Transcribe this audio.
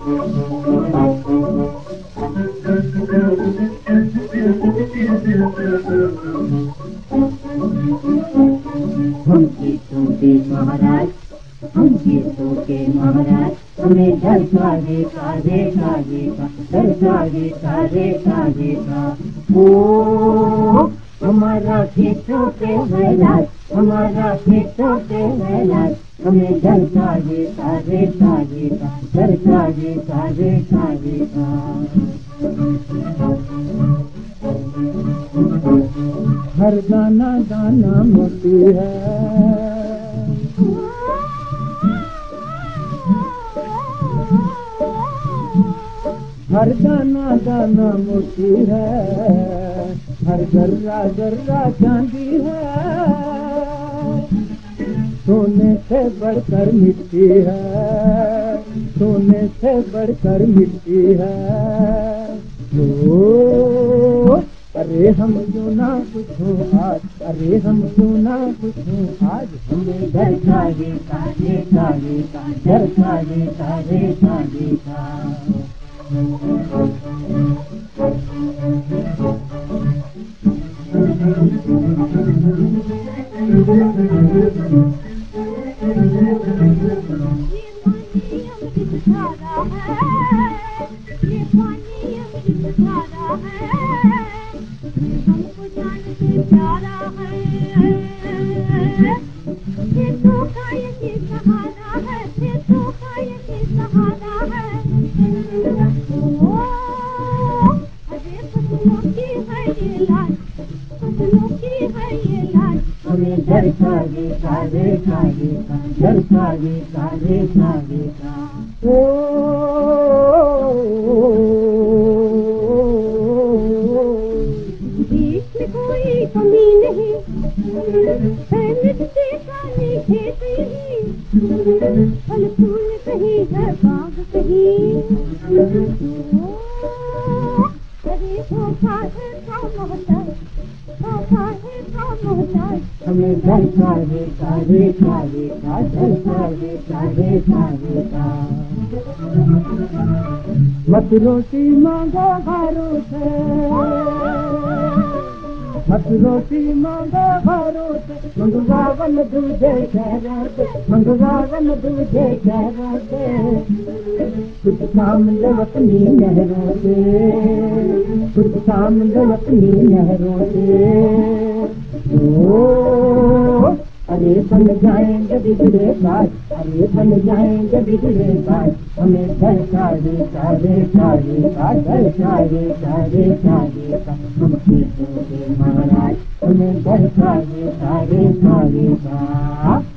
हम गीतों के महाराज, हम गीतों के महाराज, हमें दरका देखा देखा देखा, दरका देखा देखा देखा। ओ हमारा गीतों के महाराज, हमारा गीतों के महाराज, हमें दरका देखा देखा देखा, दरका देखा देखा देखा। हर गाना गाना मोती है, हर गाना गाना मोती है, हर गर्रा गर्रा चांदी है, सोने से बढ़कर मिट्टी है, सोने से बढ़कर मिट्टी है। ओ अरे हम क्यों ना पूछो आज, अरे हम क्यों ना पूछो आज, हमें दरका देखा देखा देखा, दरका देखा देखा देखा। ये पानी अमृत धारा है, हमको जान से प्यारा है, ये तो का ये सहारा है, ये तो का ये सहारा है। ओ अरे फसलों की है ये लाज, फसलों की है ये लाज, हमें दरका देखा देखा देखा, दरका देखा देखा देखा। कोई कमी नहीं है, मिट्टी काली खेत नहीं, फल फूल कहीं है बाग कहीं। अरे धोखा है का मोहताज, धोखा है का मोहताज, हमें दरका देखा देखा देखा, दरका देखा देखा देखा। मत रोटी मांगो घरों से, मत रोटी मांगो घरों से, मंगवावन दूधे शहरों से, मंगवावन दूधे शहरों से। कुछ काम लो अपनी नहरों से, कुछ काम लो अपनी नहरों से। ओ अरे बन जाएंगे बिगड़े बाज, अरे बन जाएंगे बिगड़े बाज, हमें दरका देखा देखा देखा, दरका देखा देखा देखा। हम गीतों के महाराज, हमें दरका देखा देखा देखा।